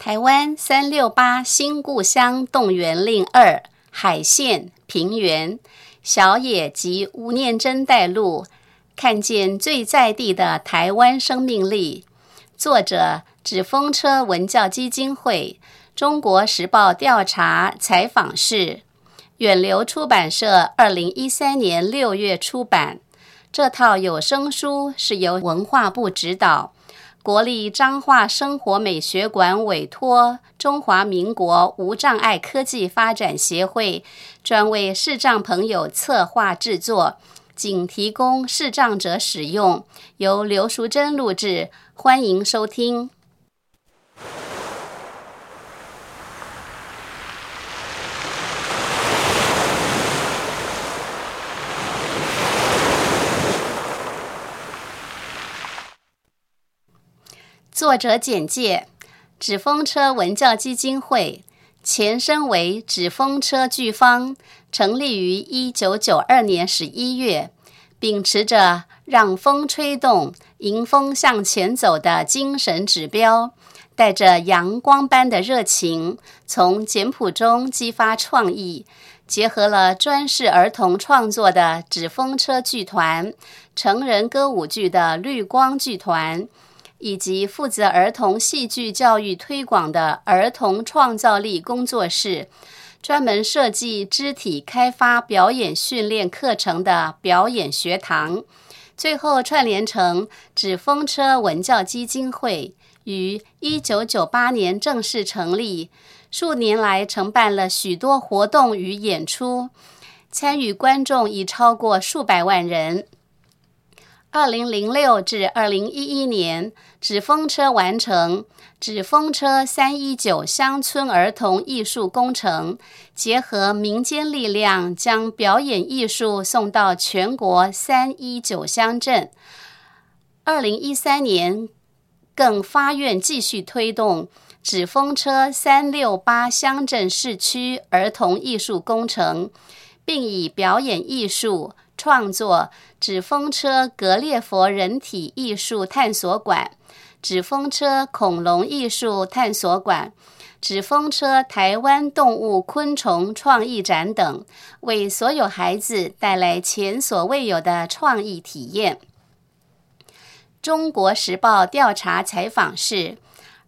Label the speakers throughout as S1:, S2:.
S1: 台湾368新故乡动员令2海线平原，小野及吴念真带路，看见最在地的台湾生命力。作者：纸风车文教基金会，中国时报调查采访室，远流出版社2013年6月出版。这套有声书是由文化部指导，国立彰化生活美学馆委托中华民国无障碍科技发展协会，专为视障朋友策划制作，仅提供视障者使用，由刘淑珍录制，欢迎收听。作者简介：纸风车文教基金会，前身为纸风车剧坊，成立于1992年11月，秉持着让风吹动、迎风向前走的精神指标，带着阳光般的热情，从简朴中激发创意，结合了专事儿童创作的纸风车剧团、成人歌舞剧的绿光剧团，以及负责儿童戏剧教育推广的儿童创造力工作室，专门设计肢体开发表演训练课程的表演学堂，最后串联成纸风车文教基金会，于1998年正式成立，数年来承办了许多活动与演出，参与观众已超过数百万人。2006至2011年，纸风车完成纸风车319乡村儿童艺术工程，结合民间力量，将表演艺术送到全国319乡镇。2013年更发愿继续推动纸风车368乡镇市区儿童艺术工程，并以表演艺术创作纸风车格列佛人体艺术探索馆、纸风车恐龙艺术探索馆、纸风车台湾动物昆虫创意展等，为所有孩子带来前所未有的创意体验。中国时报调查采访室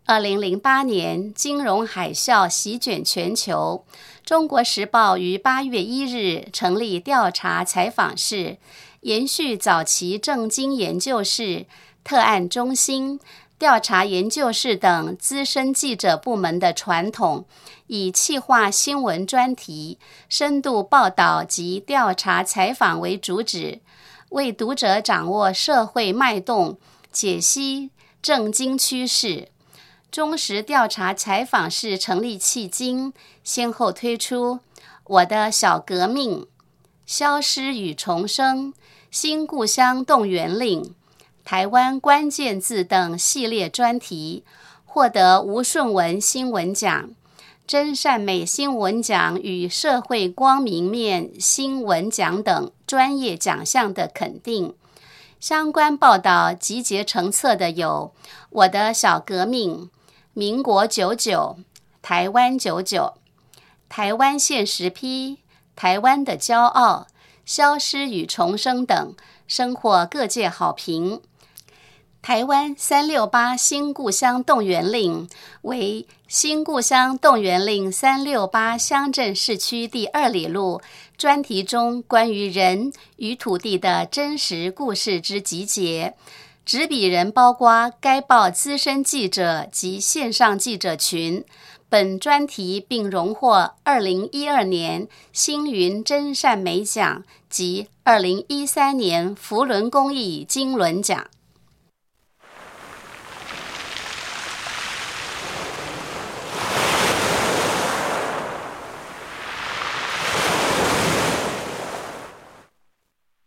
S1: ，2008年金融海啸席卷全球，中国时报于8月1日成立调查采访室，延续早期政经研究室、特案中心、调查研究室等资深记者部门的传统，以企划新闻专题、深度报道及调查采访为主旨，为读者掌握社会脉动，解析政经趋势。中时调查采访室成立迄今，先后推出《我的小革命》、《消失与重生》、《新故乡动员令》、《台湾关键字》等系列专题，获得吴顺文新闻奖、真善美新闻奖与社会光明面新闻奖等专业奖项的肯定。相关报道集结成册的有《我的小革命》、民国99、台湾99、台湾现实批、台湾的骄傲、消失与重生等，深获各界好评。台湾368新故乡动员令为新故乡动员令368乡镇市区第2里路专题中关于人与土地的真实故事之集结，执笔人包括该报资深记者及线上记者群。本专题并荣获2012年星云真善美奖及2013年扶轮公益金轮奖。